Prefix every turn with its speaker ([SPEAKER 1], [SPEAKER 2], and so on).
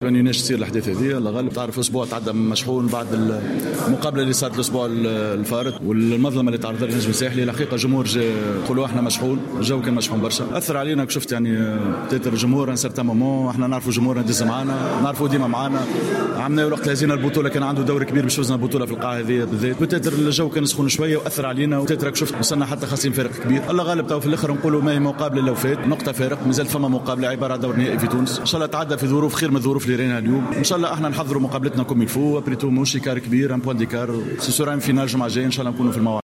[SPEAKER 1] مانيناش تصير الاحداث هذه. الله غالب، تعرف اسبوع تعدى مشحون بعد المقابله اللي صارت الاسبوع الفارط والمظلمه اللي تعرض لها النجم الساحلي. الحقيقه جمهور يقولوا احنا مشحون، الجو كان مشحون برشا، اثر علينا. شفت يعني تيتر الجمهور انسرت مومون، احنا نعرفوا جمهورنا ديز معانا، نعرفوا ديما معانا. عملنا وقت هزينا البطوله كان عنده دور كبير باش فزنا البطوله في القاعه هذه بالذات. تيتر الجو كان سخون شويه واثر علينا، وتيتر شفت وصلنا حتى خاسرين فارق كبير. الله غالب، تو في الاخر نقولوا ما هي مقابله لو فات نقطه فارق، مازال فما مقابله عباره عن دور نهائي في تونس. ان شاء الله تعدى في ظروف خير من الظروف اللي رينا اليوم. ان شاء الله احنا نحضروا مقابلتنا كوم يلفو. ابريتو موشي كار كبير، ان بوان ديكار، سي سور ان فينال الجمعه الجايه ان شاء الله نكونوا في الموعد.